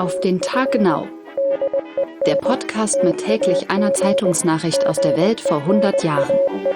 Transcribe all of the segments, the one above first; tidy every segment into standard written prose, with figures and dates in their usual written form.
Auf den Tag genau. Der Podcast mit täglich einer Zeitungsnachricht aus der Welt vor 100 Jahren.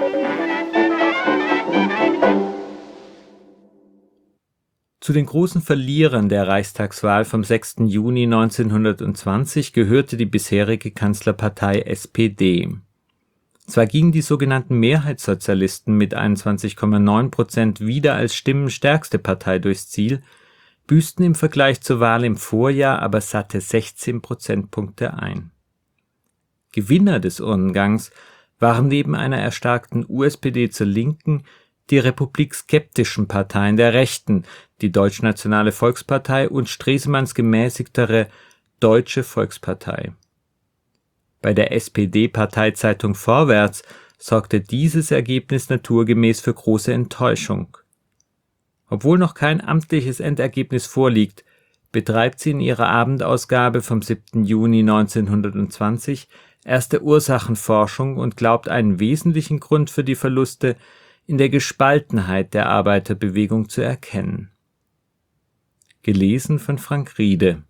Zu den großen Verlierern der Reichstagswahl vom 6. Juni 1920 gehörte die bisherige Kanzlerpartei SPD. Zwar gingen die sogenannten Mehrheitssozialisten mit 21,9% wieder als stimmenstärkste Partei durchs Ziel, büßten im Vergleich zur Wahl im Vorjahr aber satte 16 Prozentpunkte ein. Gewinner des Urnengangs waren neben einer erstarkten USPD zur Linken die republikskeptischen Parteien der Rechten, die Deutschnationale Volkspartei und Stresemanns gemäßigtere Deutsche Volkspartei. Bei der SPD-Parteizeitung Vorwärts sorgte dieses Ergebnis naturgemäß für große Enttäuschung. Obwohl noch kein amtliches Endergebnis vorliegt, betreibt sie in ihrer Abendausgabe vom 7. Juni 1920 erste Ursachenforschung und glaubt einen wesentlichen Grund für die Verluste in der Gespaltenheit der Arbeiterbewegung zu erkennen. Gelesen von Frank Riede.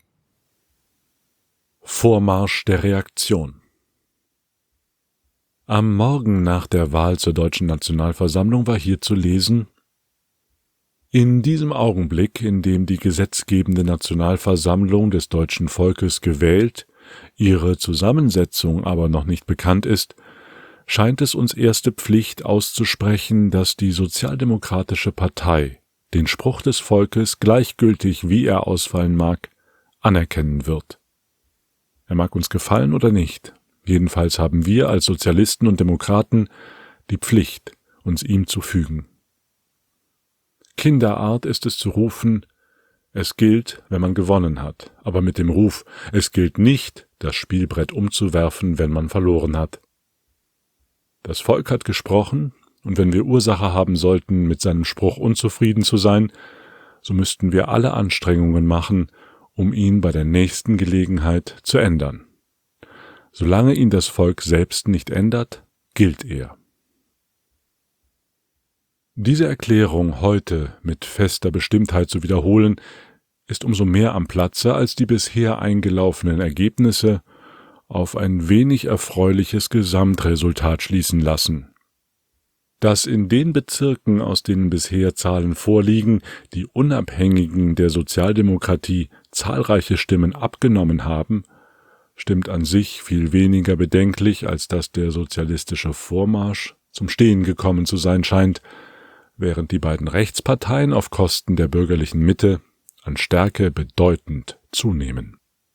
Vormarsch der Reaktion. Am Morgen nach der Wahl zur Deutschen Nationalversammlung war hier zu lesen: In diesem Augenblick, in dem die gesetzgebende Nationalversammlung des deutschen Volkes gewählt, ihre Zusammensetzung aber noch nicht bekannt ist, scheint es uns erste Pflicht auszusprechen, dass die Sozialdemokratische Partei den Spruch des Volkes, gleichgültig wie er ausfallen mag, anerkennen wird. Er mag uns gefallen oder nicht, jedenfalls haben wir als Sozialisten und Demokraten die Pflicht, uns ihm zu fügen. Kinderart ist es zu rufen, es gilt, wenn man gewonnen hat, aber mit dem Ruf, es gilt nicht, das Spielbrett umzuwerfen, wenn man verloren hat. Das Volk hat gesprochen, und wenn wir Ursache haben sollten, mit seinem Spruch unzufrieden zu sein, so müssten wir alle Anstrengungen machen, um ihn bei der nächsten Gelegenheit zu ändern. Solange ihn das Volk selbst nicht ändert, gilt er. Diese Erklärung heute mit fester Bestimmtheit zu wiederholen, ist umso mehr am Platze, als die bisher eingelaufenen Ergebnisse auf ein wenig erfreuliches Gesamtresultat schließen lassen. Dass in den Bezirken, aus denen bisher Zahlen vorliegen, die Unabhängigen der Sozialdemokratie zahlreiche Stimmen abgenommen haben, stimmt an sich viel weniger bedenklich, als dass der sozialistische Vormarsch zum Stehen gekommen zu sein scheint, während die beiden Rechtsparteien auf Kosten der bürgerlichen Mitte an Stärke bedeutend zunehmen.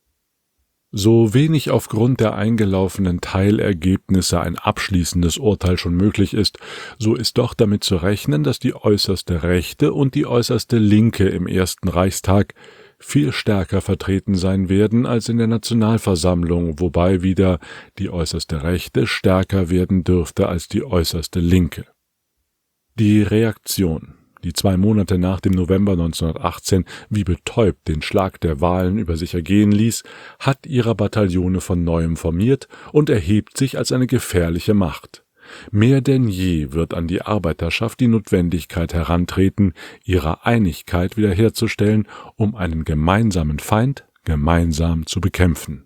So wenig aufgrund der eingelaufenen Teilergebnisse ein abschließendes Urteil schon möglich ist, so ist doch damit zu rechnen, dass die äußerste Rechte und die äußerste Linke im ersten Reichstag viel stärker vertreten sein werden als in der Nationalversammlung, wobei wieder die äußerste Rechte stärker werden dürfte als die äußerste Linke. Die Reaktion, die 2 Monate nach dem November 1918 wie betäubt den Schlag der Wahlen über sich ergehen ließ, hat ihre Bataillone von neuem formiert und erhebt sich als eine gefährliche Macht. Mehr denn je wird an die Arbeiterschaft die Notwendigkeit herantreten, ihre Einigkeit wiederherzustellen, um einen gemeinsamen Feind gemeinsam zu bekämpfen.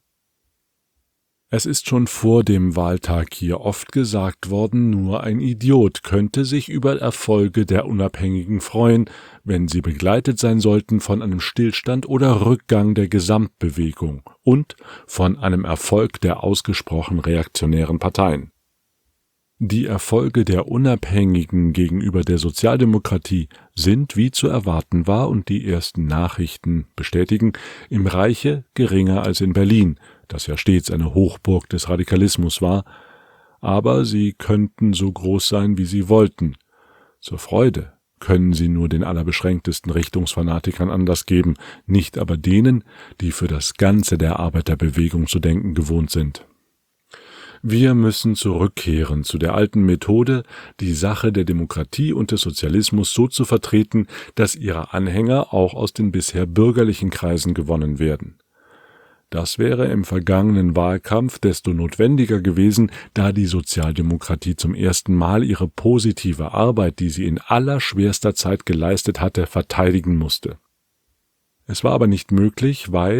Es ist schon vor dem Wahltag hier oft gesagt worden, nur ein Idiot könnte sich über Erfolge der Unabhängigen freuen, wenn sie begleitet sein sollten von einem Stillstand oder Rückgang der Gesamtbewegung und von einem Erfolg der ausgesprochen reaktionären Parteien. Die Erfolge der Unabhängigen gegenüber der Sozialdemokratie sind, wie zu erwarten war und die ersten Nachrichten bestätigen, im Reiche geringer als in Berlin, das ja stets eine Hochburg des Radikalismus war, aber sie könnten so groß sein, wie sie wollten. Zur Freude können sie nur den allerbeschränktesten Richtungsfanatikern Anlass geben, nicht aber denen, die für das Ganze der Arbeiterbewegung zu denken gewohnt sind. Wir müssen zurückkehren zu der alten Methode, die Sache der Demokratie und des Sozialismus so zu vertreten, dass ihre Anhänger auch aus den bisher bürgerlichen Kreisen gewonnen werden. Das wäre im vergangenen Wahlkampf desto notwendiger gewesen, da die Sozialdemokratie zum ersten Mal ihre positive Arbeit, die sie in allerschwerster Zeit geleistet hatte, verteidigen musste. Es war aber nicht möglich, weil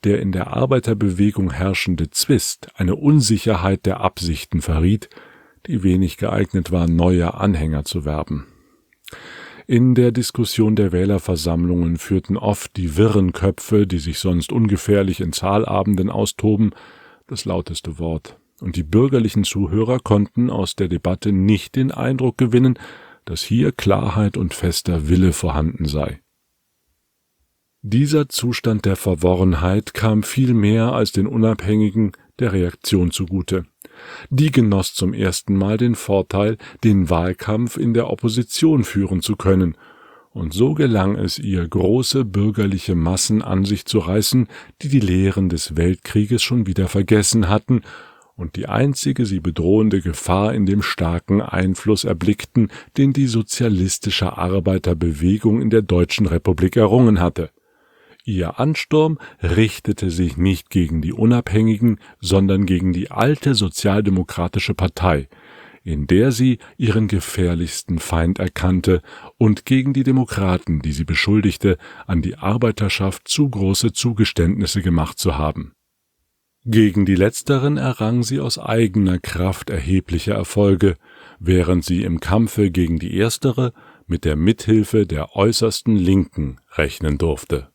der in der Arbeiterbewegung herrschende Zwist eine Unsicherheit der Absichten verriet, die wenig geeignet war, neue Anhänger zu werben. In der Diskussion der Wählerversammlungen führten oft die wirren Köpfe, die sich sonst ungefährlich in Zahlabenden austoben, das lauteste Wort, und die bürgerlichen Zuhörer konnten aus der Debatte nicht den Eindruck gewinnen, dass hier Klarheit und fester Wille vorhanden sei. Dieser Zustand der Verworrenheit kam viel mehr als den Unabhängigen der Reaktion zugute. Die genoss zum ersten Mal den Vorteil, den Wahlkampf in der Opposition führen zu können, und so gelang es ihr, große bürgerliche Massen an sich zu reißen, die die Lehren des Weltkrieges schon wieder vergessen hatten und die einzige sie bedrohende Gefahr in dem starken Einfluss erblickten, den die sozialistische Arbeiterbewegung in der Deutschen Republik errungen hatte. Ihr Ansturm richtete sich nicht gegen die Unabhängigen, sondern gegen die alte sozialdemokratische Partei, in der sie ihren gefährlichsten Feind erkannte, und gegen die Demokraten, die sie beschuldigte, an die Arbeiterschaft zu große Zugeständnisse gemacht zu haben. Gegen die Letzteren errang sie aus eigener Kraft erhebliche Erfolge, während sie im Kampfe gegen die Erstere mit der Mithilfe der äußersten Linken rechnen durfte.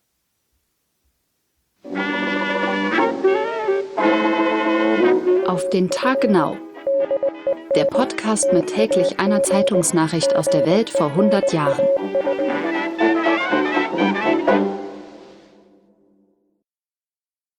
Auf den Tag genau. Der Podcast mit täglich einer Zeitungsnachricht aus der Welt vor 100 Jahren.